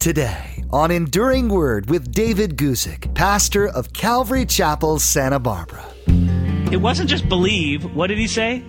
Today on Enduring Word with David Guzik, pastor of Calvary Chapel, Santa Barbara. It wasn't just believe. What did he say?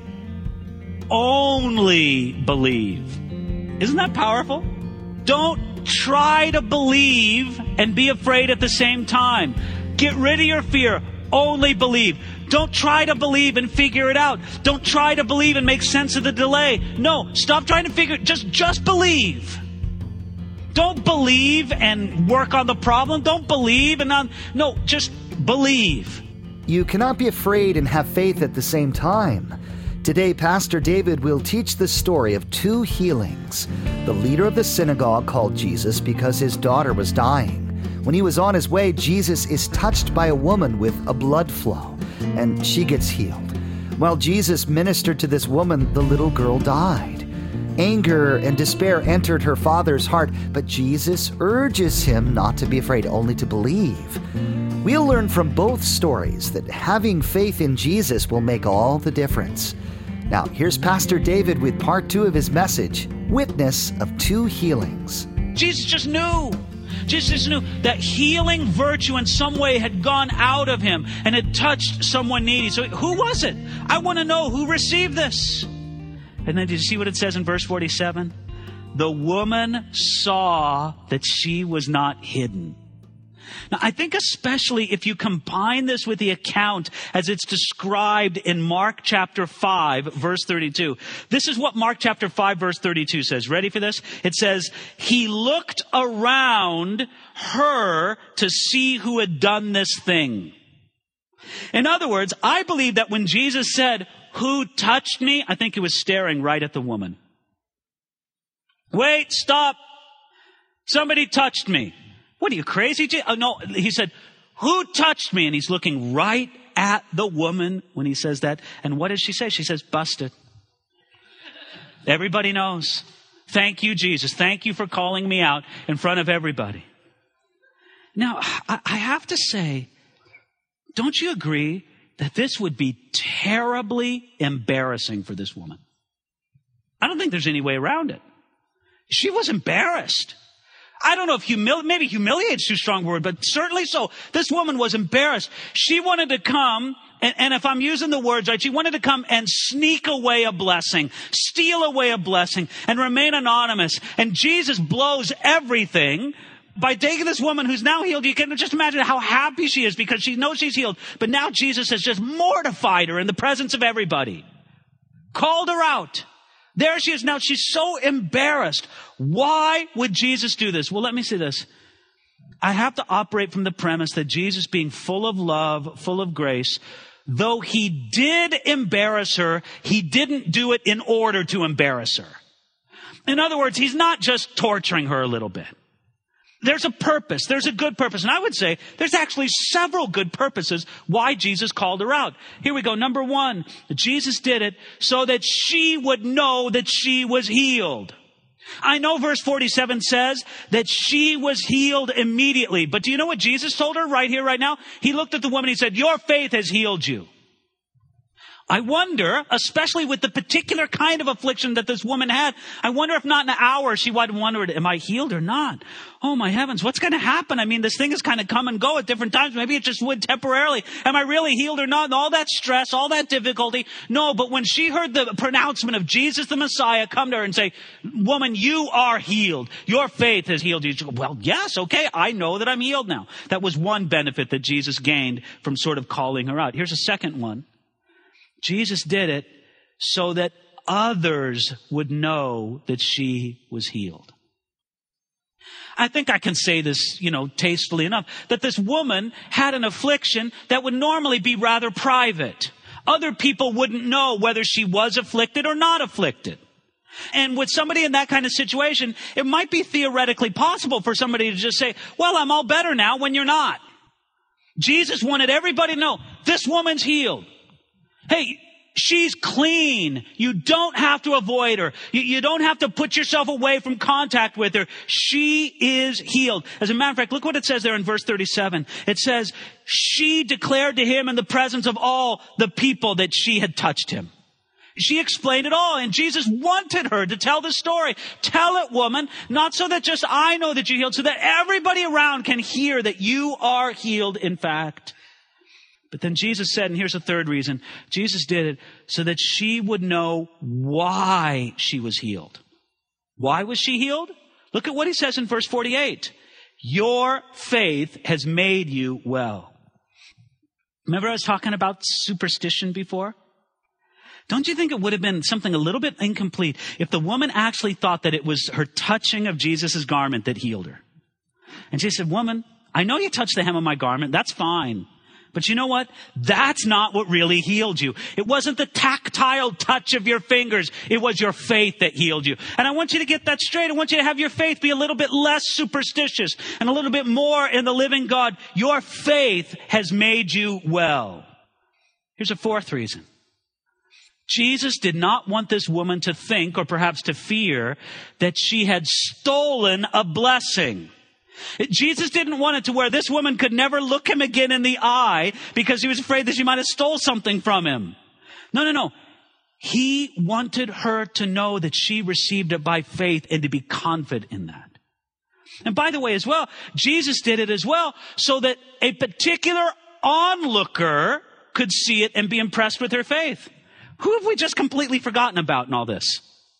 Only believe. Isn't that powerful? Don't try to believe and be afraid at the same time. Get rid of your fear. Only believe. Don't try to believe and figure it out. Don't try to believe and make sense of the delay. No, stop trying to figure it. Just believe. Don't believe and work on the problem. Don't believe no, just believe. You cannot be afraid and have faith at the same time. Today, Pastor David will teach the story of two healings. The leader of the synagogue called Jesus because his daughter was dying. When he was on his way, Jesus is touched by a woman with a blood flow, and she gets healed. While Jesus ministered to this woman, the little girl died. Anger and despair entered her father's heart, but Jesus urges him not to be afraid, only to believe. We'll learn from both stories that having faith in Jesus will make all the difference. Now, here's Pastor David with part 2 of his message, Witness of Two Healings. Jesus just knew that healing virtue in some way had gone out of him and had touched someone needy. So who was it? I want to know who received this. And then did you see what it says in verse 47? The woman saw that she was not hidden. Now, I think especially if you combine this with the account as it's described in Mark chapter 5, verse 32. This is what Mark chapter 5, verse 32 says. Ready for this? It says, he looked around her to see who had done this thing. In other words, I believe that when Jesus said, who touched me? I think he was staring right at the woman. Wait, stop. Somebody touched me. What are you, crazy? Oh, no, he said, who touched me? And he's looking right at the woman when he says that. And what does she say? She says, busted. Everybody knows. Thank you, Jesus. Thank you for calling me out in front of everybody. Now, I have to say, don't you agree that this would be terribly embarrassing for this woman? I don't think there's any way around it. She was embarrassed. I don't know if maybe humiliate's too strong a word, but certainly so. This woman was embarrassed. She wanted to come, and if I'm using the words right, she wanted to come and sneak away a blessing, steal away a blessing, and remain anonymous. And Jesus blows everything by taking this woman who's now healed. You can just imagine how happy she is because she knows she's healed. But now Jesus has just mortified her in the presence of everybody. Called her out. There she is now. She's so embarrassed. Why would Jesus do this? Well, let me say this. I have to operate from the premise that Jesus, being full of love, full of grace, though he did embarrass her, he didn't do it in order to embarrass her. In other words, he's not just torturing her a little bit. There's a purpose. There's a good purpose. And I would say there's actually several good purposes why Jesus called her out. Here we go. Number 1, Jesus did it so that she would know that she was healed. I know verse 47 says that she was healed immediately. But do you know what Jesus told her right here, right now? He looked at the woman. He said, your faith has healed you. I wonder, especially with the particular kind of affliction that this woman had, I wonder if not in an hour she would have wondered, am I healed or not? Oh my heavens, what's going to happen? I mean, this thing is kind of come and go at different times. Maybe it just would temporarily. Am I really healed or not? And all that stress, all that difficulty. No, but when she heard the pronouncement of Jesus the Messiah come to her and say, woman, you are healed. Your faith has healed you. She goes, well, yes, okay, I know that I'm healed now. That was one benefit that Jesus gained from sort of calling her out. Here's a second one. Jesus did it so that others would know that she was healed. I think I can say this, tastefully enough, that this woman had an affliction that would normally be rather private. Other people wouldn't know whether she was afflicted or not afflicted. And with somebody in that kind of situation, it might be theoretically possible for somebody to just say, well, I'm all better now, when you're not. Jesus wanted everybody to know, this woman's healed. Hey, she's clean. You don't have to avoid her. You don't have to put yourself away from contact with her. She is healed. As a matter of fact, look what it says there in verse 37. It says, she declared to him in the presence of all the people that she had touched him. She explained it all, and Jesus wanted her to tell the story. Tell it, woman, not so that just I know that you're healed, so that everybody around can hear that you are healed, in fact. But then Jesus said, and here's the third reason, Jesus did it so that she would know why she was healed. Why was she healed? Look at what he says in verse 48. Your faith has made you well. Remember I was talking about superstition before? Don't you think it would have been something a little bit incomplete if the woman actually thought that it was her touching of Jesus' garment that healed her? And she said, woman, I know you touched the hem of my garment. That's fine. But you know what? That's not what really healed you. It wasn't the tactile touch of your fingers. It was your faith that healed you. And I want you to get that straight. I want you to have your faith be a little bit less superstitious and a little bit more in the living God. Your faith has made you well. Here's a fourth reason. Jesus did not want this woman to think, or perhaps to fear, that she had stolen a blessing. Jesus didn't want it to where this woman could never look him again in the eye because he was afraid that she might have stole something from him. No. He wanted her to know that she received it by faith and to be confident in that. And by the way, as well, Jesus did it as well so that a particular onlooker could see it and be impressed with her faith. Who have we just completely forgotten about in all this?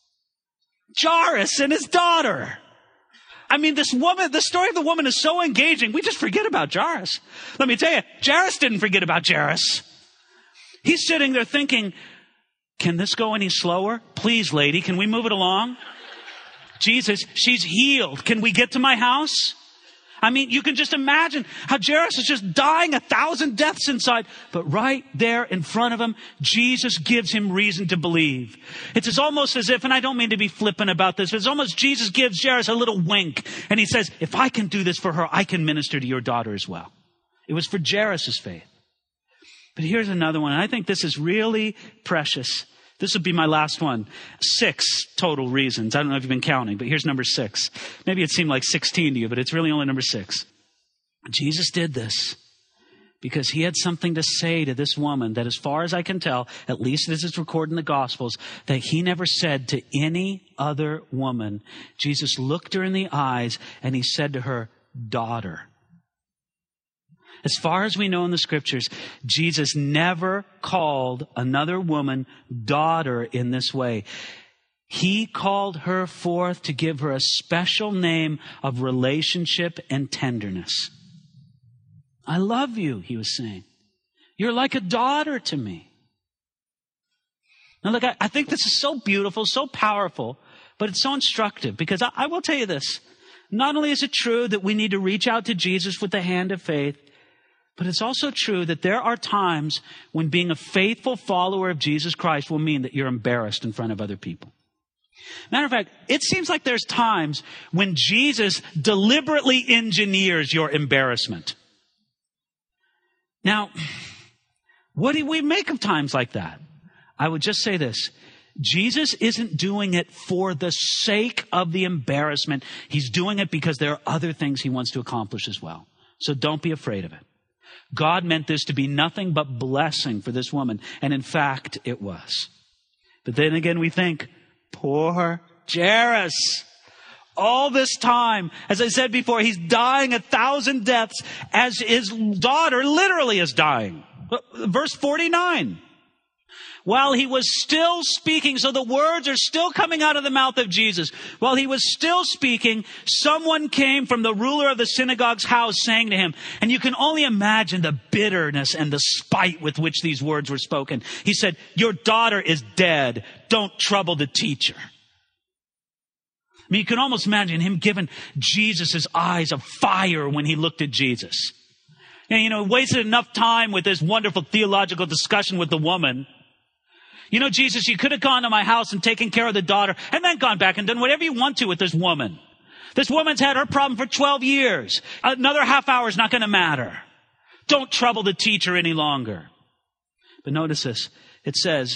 Jairus and his daughter. I mean, this woman, the story of the woman is so engaging. We just forget about Jairus. Let me tell you, Jairus didn't forget about Jairus. He's sitting there thinking, can this go any slower? Please, lady, can we move it along? Jesus, she's healed. Can we get to my house? I mean, you can just imagine how Jairus is just dying 1,000 deaths inside. But right there in front of him, Jesus gives him reason to believe. It's almost as if, and I don't mean to be flippant about this, it's almost Jesus gives Jairus a little wink. And he says, if I can do this for her, I can minister to your daughter as well. It was for Jairus' faith. But here's another one. And I think this is really precious. This would be my last one. 6 total reasons. I don't know if you've been counting, but here's number 6. Maybe it seemed like 16 to you, but it's really only number 6. Jesus did this because he had something to say to this woman that, as far as I can tell, at least as it's recorded in the Gospels, that he never said to any other woman. Jesus looked her in the eyes and he said to her, daughter. As far as we know in the scriptures, Jesus never called another woman daughter in this way. He called her forth to give her a special name of relationship and tenderness. I love you, he was saying. You're like a daughter to me. Now look, I think this is so beautiful, so powerful, but it's so instructive because I will tell you this. Not only is it true that we need to reach out to Jesus with the hand of faith, but it's also true that there are times when being a faithful follower of Jesus Christ will mean that you're embarrassed in front of other people. Matter of fact, it seems like there's times when Jesus deliberately engineers your embarrassment. Now, what do we make of times like that? I would just say this. Jesus isn't doing it for the sake of the embarrassment. He's doing it because there are other things he wants to accomplish as well. So don't be afraid of it. God meant this to be nothing but blessing for this woman. And in fact, it was. But then again, we think, poor Jairus. All this time, as I said before, he's dying 1,000 deaths as his daughter literally is dying. Verse 49. While he was still speaking, so the words are still coming out of the mouth of Jesus. While he was still speaking, someone came from the ruler of the synagogue's house saying to him, and you can only imagine the bitterness and the spite with which these words were spoken. He said, your daughter is dead. Don't trouble the teacher. I mean, you can almost imagine him giving Jesus' eyes of fire when he looked at Jesus. And, wasted enough time with this wonderful theological discussion with the woman. Jesus, you could have gone to my house and taken care of the daughter and then gone back and done whatever you want to with this woman. This woman's had her problem for 12 years. Another half hour is not going to matter. Don't trouble the teacher any longer. But notice this. It says,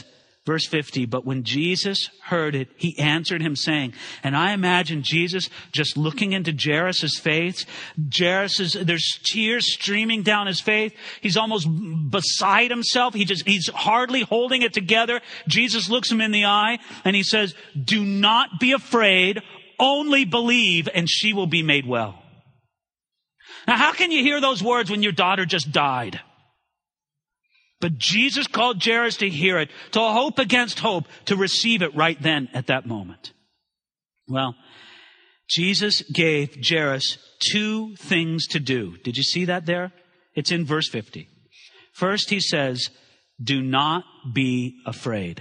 Verse 50, but when Jesus heard it, he answered him saying, and I imagine Jesus just looking into Jairus' face. There's tears streaming down his face. He's almost beside himself. He's hardly holding it together. Jesus looks him in the eye and he says, do not be afraid, only believe and she will be made well. Now, how can you hear those words when your daughter just died? But Jesus called Jairus to hear it, to hope against hope, to receive it right then at that moment. Well, Jesus gave Jairus two things to do. Did you see that there? It's in verse 50. First, he says, do not be afraid.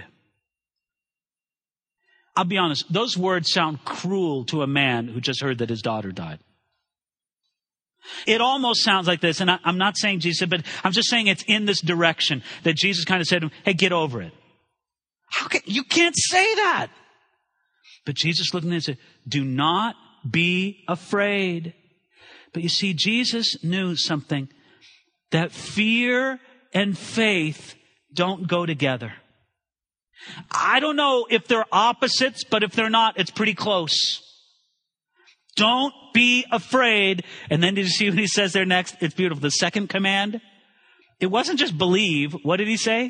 I'll be honest, those words sound cruel to a man who just heard that his daughter died. It almost sounds like this, and I'm not saying Jesus said, but I'm just saying it's in this direction that Jesus kind of said to him, hey, get over it. You can't say that. But Jesus looked at him and said, do not be afraid. But you see, Jesus knew something, that fear and faith don't go together. I don't know if they're opposites, but if they're not, it's pretty close. Don't be afraid. And then did you see what he says there next? It's beautiful. The second command, it wasn't just believe. What did he say?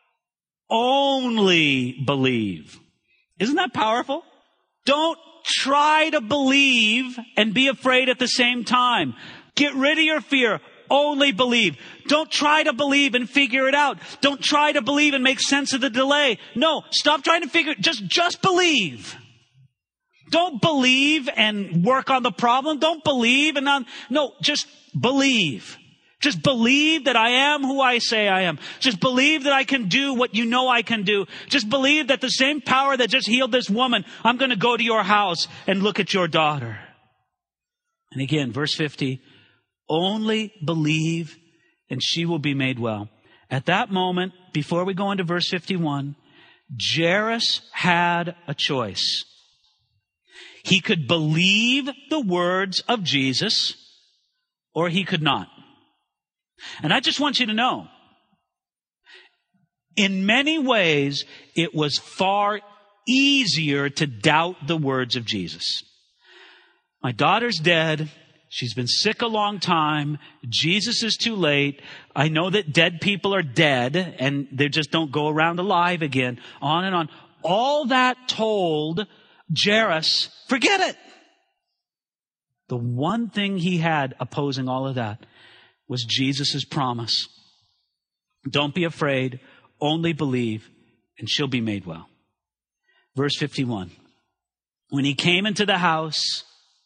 Only believe. Isn't that powerful? Don't try to believe and be afraid at the same time. Get rid of your fear. Only believe. Don't try to believe and figure it out. Don't try to believe and make sense of the delay. No, stop trying to figure it. Just believe. Don't believe and work on the problem. Don't believe no, just believe. Just believe that I am who I say I am. Just believe that I can do what you know I can do. Just believe that the same power that just healed this woman, I'm going to go to your house and look at your daughter. And again, verse 50, only believe and she will be made well. At that moment, before we go into verse 51, Jairus had a choice. He could believe the words of Jesus, or he could not. And I just want you to know, in many ways, it was far easier to doubt the words of Jesus. My daughter's dead. She's been sick a long time. Jesus is too late. I know that dead people are dead and they just don't go around alive again. On and on. All that told Jairus, forget it. The one thing he had opposing all of that was Jesus' promise. Don't be afraid, only believe, and she'll be made well. Verse 51. When he came into the house,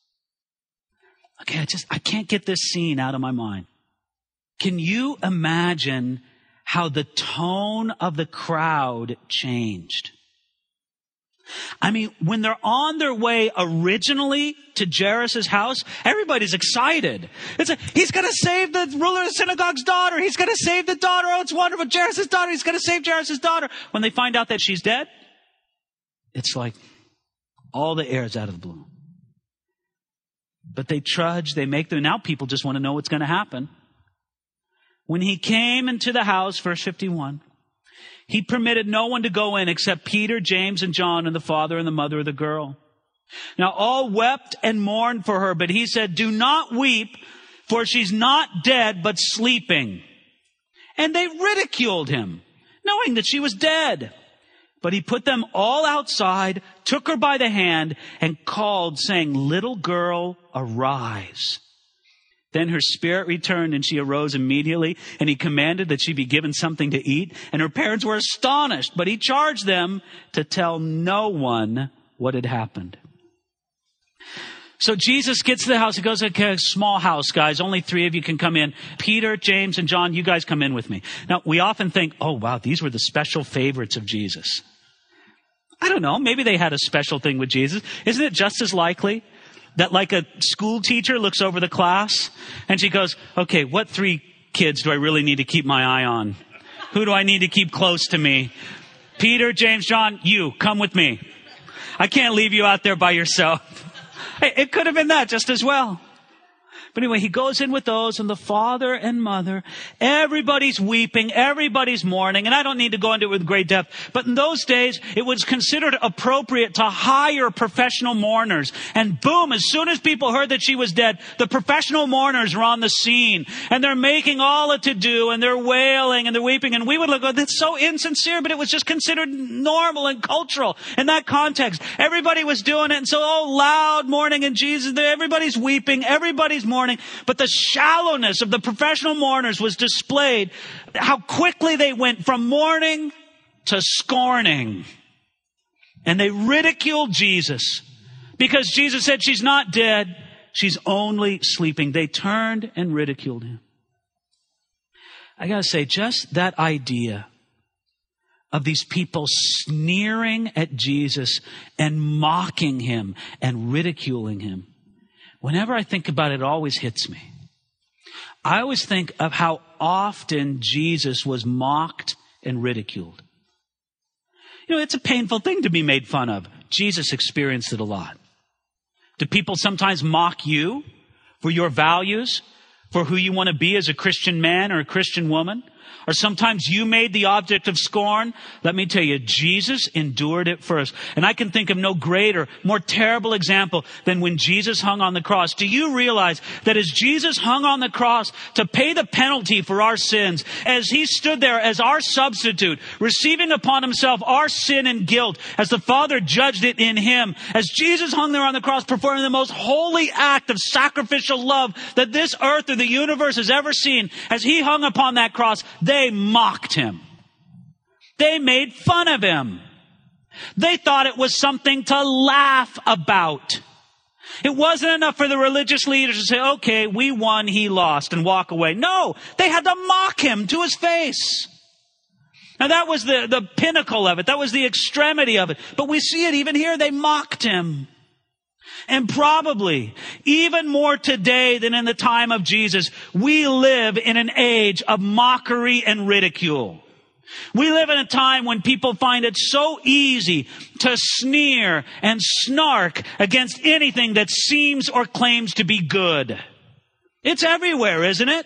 okay, I can't get this scene out of my mind. Can you imagine how the tone of the crowd changed? I mean, when they're on their way originally to Jairus' house, everybody's excited. He's going to save the ruler of the synagogue's daughter. He's going to save the daughter. Oh, it's wonderful. Jairus' daughter. He's going to save Jairus' daughter. When they find out that she's dead, it's like all the air's out of the balloon. But they trudge, now people just want to know what's going to happen. When he came into the house, verse 51, he permitted no one to go in except Peter, James, and John, and the father and the mother of the girl. Now all wept and mourned for her, but he said, do not weep, for she's not dead, but sleeping. And they ridiculed him, knowing that she was dead. But he put them all outside, took her by the hand, and called, saying, little girl, arise. Then her spirit returned, and she arose immediately, and he commanded that she be given something to eat. And her parents were astonished, but he charged them to tell no one what had happened. So Jesus gets to the house. He goes, okay, small house, guys. Only 3 of you can come in. Peter, James, and John, you guys come in with me. Now, we often think, oh, wow, these were the special favorites of Jesus. I don't know. Maybe they had a special thing with Jesus. Isn't it just as likely that like a school teacher looks over the class and she goes, okay, what 3 kids do I really need to keep my eye on? Who do I need to keep close to me? Peter, James, John, you come with me. I can't leave you out there by yourself. It could have been that just as well. But anyway, he goes in with those and the father and mother. Everybody's weeping. Everybody's mourning. And I don't need to go into it with great depth. But in those days, it was considered appropriate to hire professional mourners. And boom, as soon as people heard that she was dead, the professional mourners were on the scene. And they're making all a to-do and they're wailing and they're weeping. And we would look, oh, that's so insincere, but it was just considered normal and cultural in that context. Everybody was doing it. And so, loud mourning and Jesus, everybody's weeping. Everybody's mourning. But the shallowness of the professional mourners was displayed. How quickly they went from mourning to scorning. And they ridiculed Jesus. Because Jesus said she's not dead, she's only sleeping. They turned and ridiculed him. I gotta say, just that idea of these people sneering at Jesus and mocking him and ridiculing him. Whenever I think about it, it always hits me. I always think of how often Jesus was mocked and ridiculed. You know, it's a painful thing to be made fun of. Jesus experienced it a lot. Do people sometimes mock you for your values, for who you want to be as a Christian man or a Christian woman? Or sometimes you made the object of scorn. Let me tell you, Jesus endured it first. And I can think of no greater, more terrible example than when Jesus hung on the cross. Do you realize that as Jesus hung on the cross to pay the penalty for our sins, as he stood there as our substitute, receiving upon himself our sin and guilt, as the Father judged it in him, as Jesus hung there on the cross performing the most holy act of sacrificial love that this earth or the universe has ever seen, as he hung upon that cross, they mocked him. They made fun of him. They thought it was something to laugh about. It wasn't enough for the religious leaders to say, okay, we won, he lost, and walk away. No, they had to mock him to his face. Now that was the pinnacle of it. That was the extremity of it. But we see it even here. They mocked him. And probably, even more today than in the time of Jesus, we live in an age of mockery and ridicule. We live in a time when people find it so easy to sneer and snark against anything that seems or claims to be good. It's everywhere, isn't it?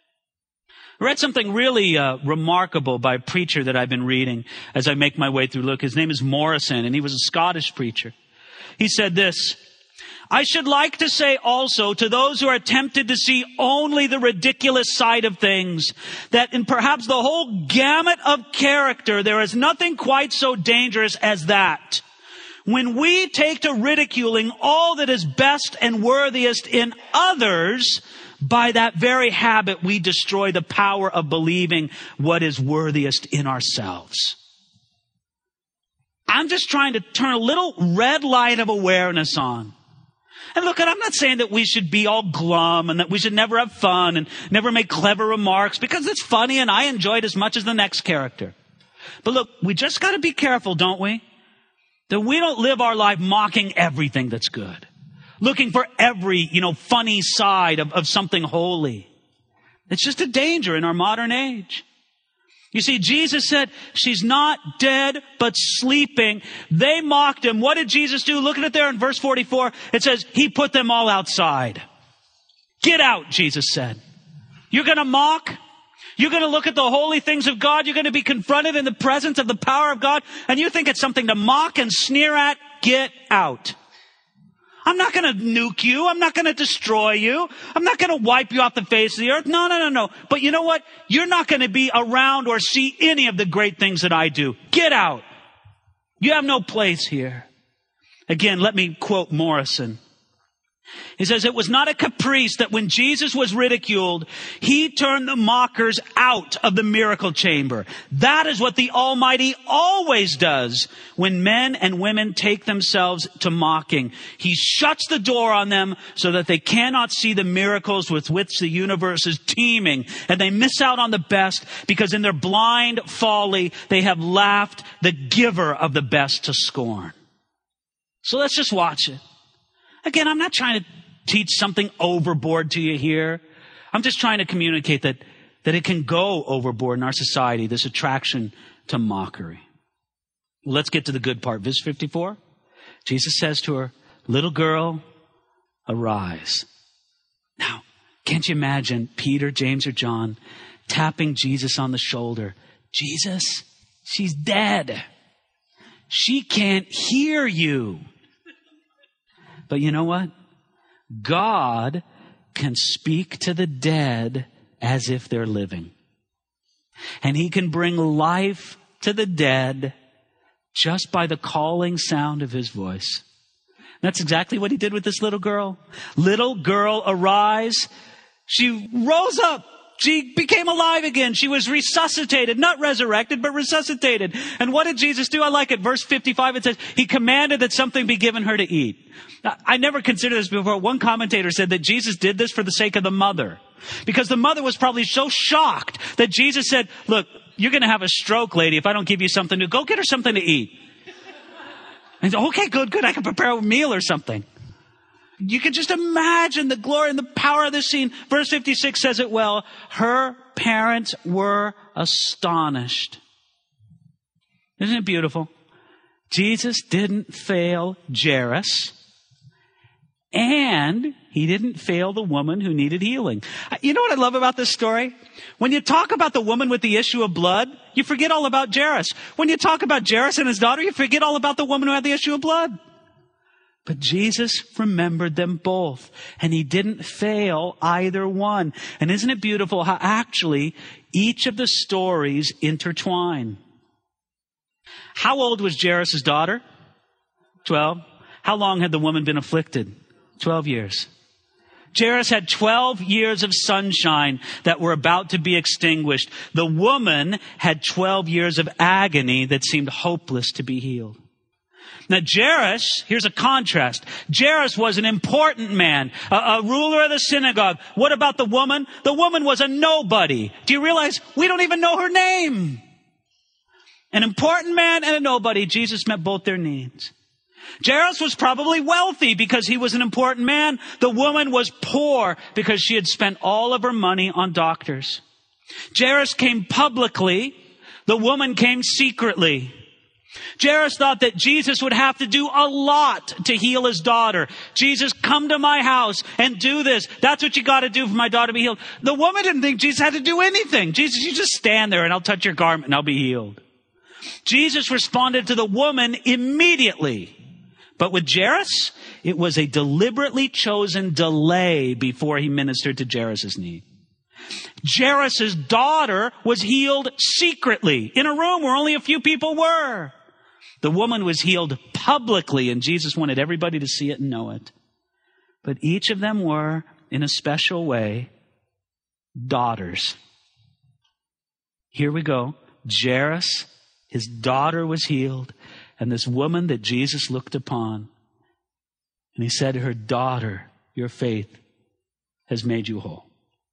I read something really remarkable by a preacher that I've been reading as I make my way through Luke. His name is Morrison, and he was a Scottish preacher. He said this: I should like to say also to those who are tempted to see only the ridiculous side of things, that in perhaps the whole gamut of character, there is nothing quite so dangerous as that. When we take to ridiculing all that is best and worthiest in others, by that very habit, we destroy the power of believing what is worthiest in ourselves. I'm just trying to turn a little red light of awareness on. And look, I'm not saying that we should be all glum and that we should never have fun and never make clever remarks, because it's funny and I enjoy it as much as the next character. But look, we just got to be careful, don't we? That we don't live our life mocking everything that's good. Looking for every, funny side of something holy. It's just a danger in our modern age. You see, Jesus said, she's not dead, but sleeping. They mocked him. What did Jesus do? Look at it there in verse 44. It says, he put them all outside. Get out, Jesus said. You're going to mock? You're going to look at the holy things of God? You're going to be confronted in the presence of the power of God? And you think it's something to mock and sneer at? Get out. I'm not going to nuke you. I'm not going to destroy you. I'm not going to wipe you off the face of the earth. No. But you know what? You're not going to be around or see any of the great things that I do. Get out. You have no place here. Again, let me quote Morrison. He says, it was not a caprice that when Jesus was ridiculed, he turned the mockers out of the miracle chamber. That is what the Almighty always does when men and women take themselves to mocking. He shuts the door on them so that they cannot see the miracles with which the universe is teeming. And they miss out on the best because in their blind folly, they have laughed the giver of the best to scorn. So let's just watch it. Again, I'm not trying to teach something overboard to you here. I'm just trying to communicate that it can go overboard in our society, this attraction to mockery. Well, let's get to the good part. Verse 54. Jesus says to her, little girl, arise. Now, Can't you imagine Peter, James, or John tapping Jesus on the shoulder? Jesus, she's dead. She can't hear you. But you know what? God can speak to the dead as if they're living. And he can bring life to the dead just by the calling sound of his voice. That's exactly what he did with this little girl. Little girl, arise. She rose up. She became alive again. She was resuscitated, not resurrected, but resuscitated. And what did Jesus do? I like it. Verse 55, it says, he commanded that something be given her to eat. I never considered this before. One commentator said that Jesus did this for the sake of the mother. Because the mother was probably so shocked that Jesus said, look, you're going to have a stroke, lady, if I don't give you something to go get her something to eat. And said, okay, good. I can prepare a meal or something. You can just imagine the glory and the power of this scene. Verse 56 says it well. Her parents were astonished. Isn't it beautiful? Jesus didn't fail Jairus, and he didn't fail the woman who needed healing. You know what I love about this story? When you talk about the woman with the issue of blood, you forget all about Jairus. When you talk about Jairus and his daughter, you forget all about the woman who had the issue of blood. But Jesus remembered them both, and he didn't fail either one. And isn't it beautiful how actually each of the stories intertwine? How old was Jairus' daughter? 12. How long had the woman been afflicted? 12 years. Jairus had 12 years of sunshine that were about to be extinguished. The woman had 12 years of agony that seemed hopeless to be healed. Now, Jairus, here's a contrast. Jairus was an important man, a ruler of the synagogue. What about the woman? The woman was a nobody. Do you realize we don't even know her name? An important man and a nobody. Jesus met both their needs. Jairus was probably wealthy because he was an important man. The woman was poor because she had spent all of her money on doctors. Jairus came publicly. The woman came secretly. Jairus thought that Jesus would have to do a lot to heal his daughter. Jesus, come to my house and do this. That's what you got to do for my daughter to be healed. The woman didn't think Jesus had to do anything. Jesus, you just stand there and I'll touch your garment and I'll be healed. Jesus responded to the woman immediately. But with Jairus, it was a deliberately chosen delay before he ministered to Jairus' need. Jairus' daughter was healed secretly in a room where only a few people were. The woman was healed publicly, and Jesus wanted everybody to see it and know it. But each of them were, in a special way, daughters. Here we go. Jairus, his daughter was healed, and this woman that Jesus looked upon, and he said to her, daughter, your faith has made you whole.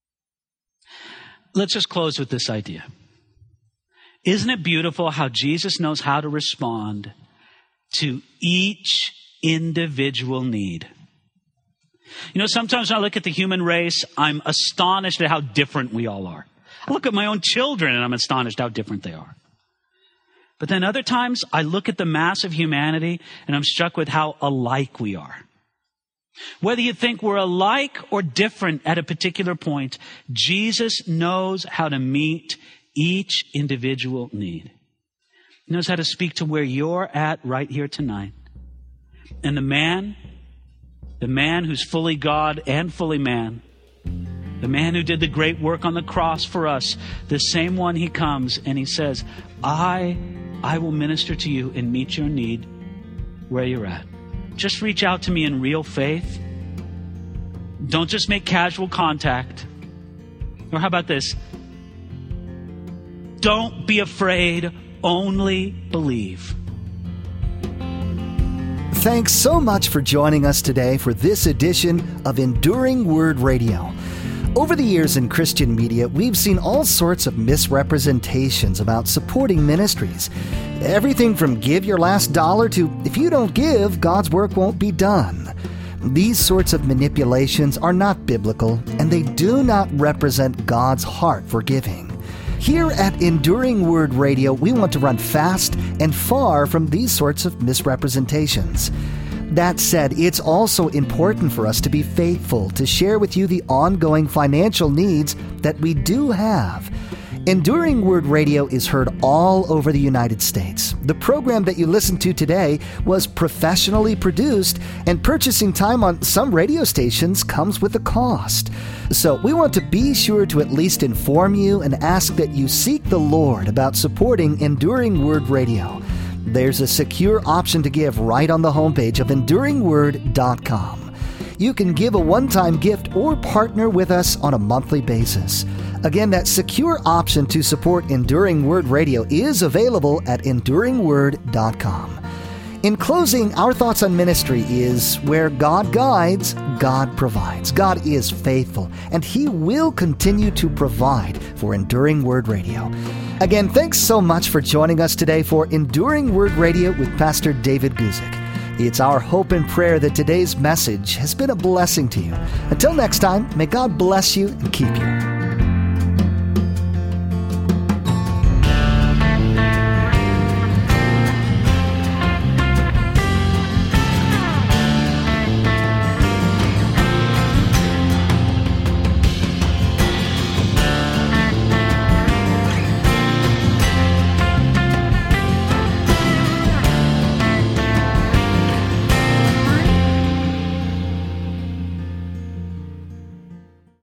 Let's just close with this idea. Isn't it beautiful how Jesus knows how to respond to each individual need? You know, sometimes when I look at the human race, I'm astonished at how different we all are. I look at my own children and I'm astonished how different they are. But then other times I look at the mass of humanity and I'm struck with how alike we are. Whether you think we're alike or different at a particular point, Jesus knows how to meet each individual need. He knows how to speak to where you're at right here tonight. And the man who's fully God and fully man, the man who did the great work on the cross for us, the same one, he comes and he says, I will minister to you and meet your need where you're at. Just reach out to me in real faith. Don't just make casual contact. Or how about this? Don't be afraid, only believe. Thanks so much for joining us today for this edition of Enduring Word Radio. Over the years in Christian media, we've seen all sorts of misrepresentations about supporting ministries. Everything from give your last dollar to if you don't give, God's work won't be done. These sorts of manipulations are not biblical, and they do not represent God's heart for giving. Here at Enduring Word Radio, we want to run fast and far from these sorts of misrepresentations. That said, it's also important for us to be faithful to share with you the ongoing financial needs that we do have. Enduring Word Radio is heard all over the United States. The program that you listen to today was professionally produced, and purchasing time on some radio stations comes with a cost. So we want to be sure to at least inform you and ask that you seek the Lord about supporting Enduring Word Radio. There's a secure option to give right on the homepage of EnduringWord.com. You can give a one-time gift or partner with us on a monthly basis. Again, that secure option to support Enduring Word Radio is available at EnduringWord.com. In closing, our thoughts on ministry is where God guides, God provides. God is faithful, and He will continue to provide for Enduring Word Radio. Again, thanks so much for joining us today for Enduring Word Radio with Pastor David Guzik. It's our hope and prayer that today's message has been a blessing to you. Until next time, may God bless you and keep you.